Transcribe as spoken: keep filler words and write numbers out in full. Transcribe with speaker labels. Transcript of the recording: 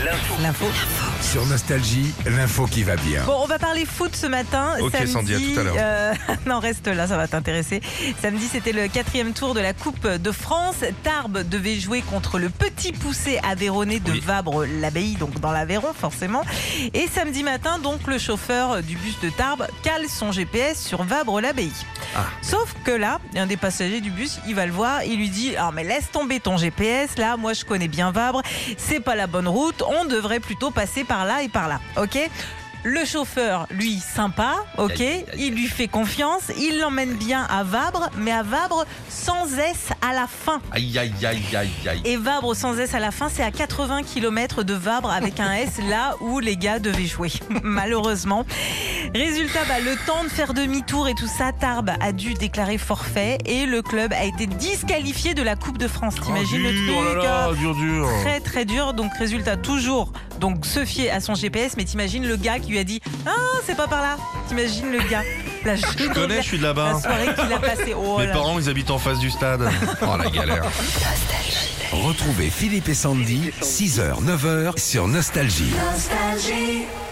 Speaker 1: L'info.
Speaker 2: L'info.
Speaker 3: Sur Nostalgie, l'info qui va bien.
Speaker 2: Bon, on va parler foot ce matin.
Speaker 4: Ok,
Speaker 2: Samedi,
Speaker 4: Sandy, à tout à l'heure.
Speaker 2: euh, non, reste là, ça va t'intéresser. Samedi, c'était le quatrième tour de la Coupe de France. Tarbes devait jouer contre le Petit Poucet Aveyronais de
Speaker 4: Oui.
Speaker 2: Vabre-l'Abbaye, donc dans l'Aveyron forcément. Et samedi matin, donc, le chauffeur du bus de Tarbes cale son G P S sur Vabre-l'Abbaye.
Speaker 4: Ah.
Speaker 2: Sauf que là, un des passagers du bus, il va le voir, il lui dit « Ah mais laisse tomber ton G P S, là, moi je connais bien Vabre, c'est pas la bonne route, on devrait plutôt passer par là et par là, ok ?» Le chauffeur, lui, sympa, ok,
Speaker 4: Aïe, aïe, aïe.
Speaker 2: il lui fait confiance, il l'emmène bien à Vabre, mais à Vabre sans S à la fin.
Speaker 4: Aïe, aïe, aïe, aïe, aïe.
Speaker 2: Et Vabre sans S à la fin, c'est à quatre-vingts kilomètres de Vabre avec un S, là où les gars devaient jouer, malheureusement. Résultat, bah, le temps de faire demi-tour et tout ça, Tarbes a dû déclarer forfait et le club a été disqualifié de la Coupe de France. T'imagines le truc,
Speaker 4: Oh là là,
Speaker 2: hein.
Speaker 4: dur, dur.
Speaker 2: Très très dur, donc résultat toujours donc se fier à son G P S, mais t'imagines le gars qui lui a dit ah c'est pas par là, t'imagines le gars la
Speaker 4: Je
Speaker 2: journée-
Speaker 4: connais, je suis de
Speaker 2: la
Speaker 4: là-bas.
Speaker 2: soirée qu'il a passée. Oh
Speaker 4: Mes
Speaker 2: là.
Speaker 4: parents, ils habitent en face du stade. Oh la galère.
Speaker 3: Retrouvez Philippe et Sandy, six heures neuf heures sur Nostalgie.
Speaker 5: Nostalgie.